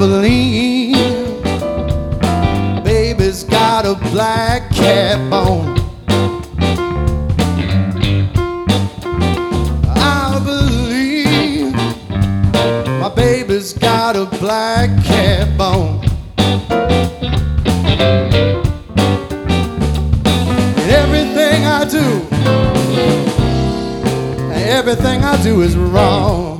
believe baby's got a black cat bone. I believe my baby's got a black cat bone. And everything I do is wrong.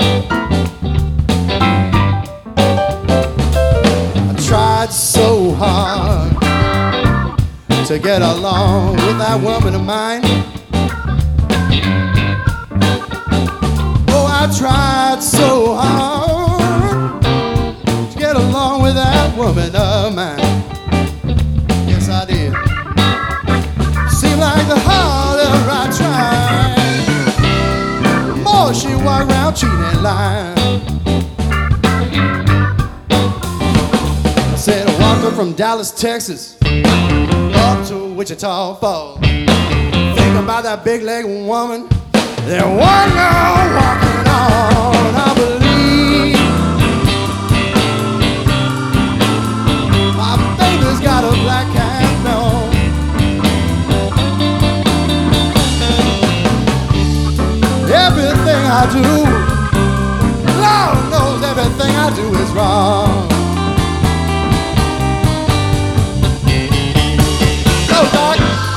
I tried so hard to get along with that woman of mine. Oh, I tried so hard to get along with that woman of mine. Yes, I did. Seemed like the harder I tried, the more she walked around cheating and lying. I said I walked her from Dallas, Texas, up to Wichita Falls. Think about that big leg woman, that one girl walking on. I believe my baby's got a black cat bone. Everything I do, Lord knows everything I do is wrong. Go, Doc.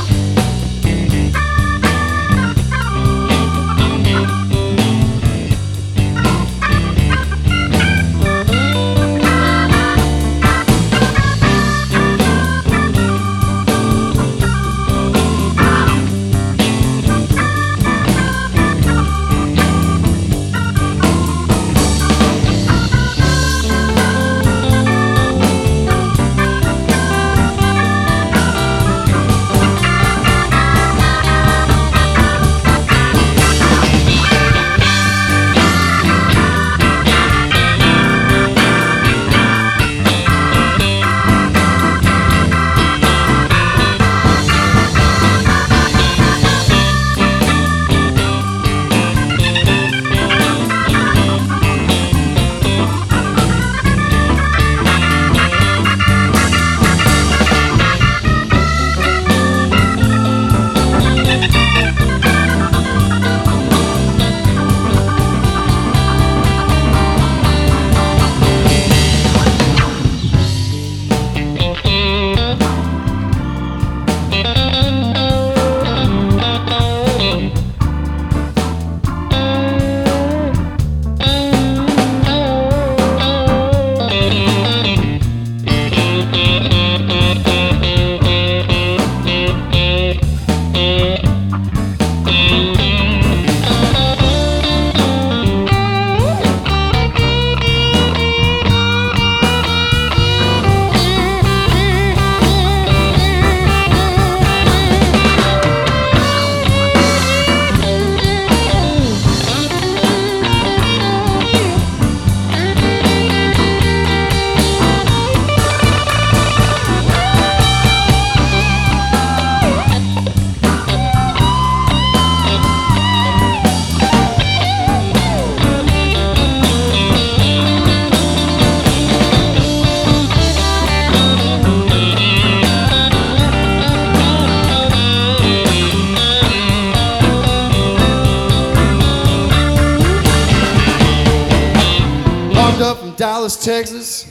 Up from Dallas, Texas,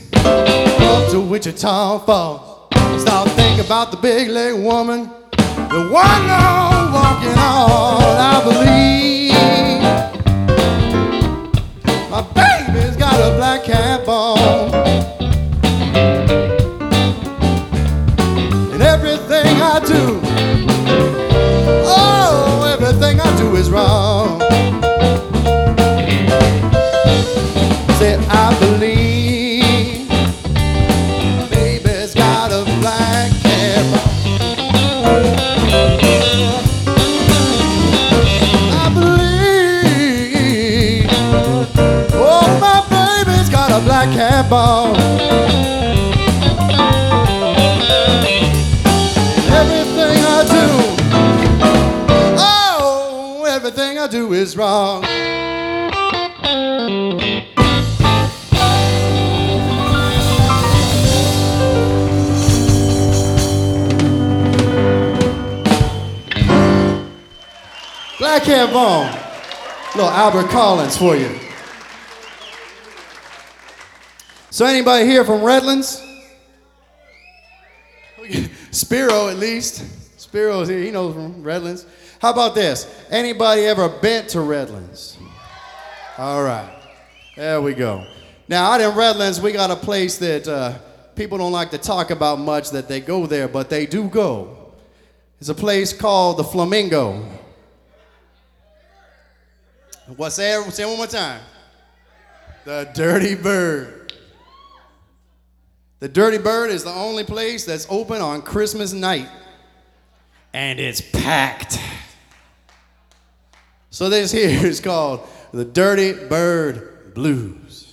up to Wichita Falls. Start thinking about the big leg woman, the one on walking on. I believe my baby's got a black cat bone. And everything I do, oh, everything I do is wrong. I believe baby's got a black cat bone. I believe, oh, my baby's got a black cat bone. Everything I do, oh, everything I do is wrong. Cat Bone. Little Albert Collins for you. So anybody here from Redlands? Spiro at least. Spiro's here, he knows from Redlands. How about this? Anybody ever been to Redlands? All right, there we go. Now out in Redlands, we got a place that people don't like to talk about much that they go there, but they do go. It's a place called the Flamingo. Say it one more time. The Dirty Bird. The Dirty Bird is the only place that's open on Christmas night. And it's packed. So this here is called the Dirty Bird Blues.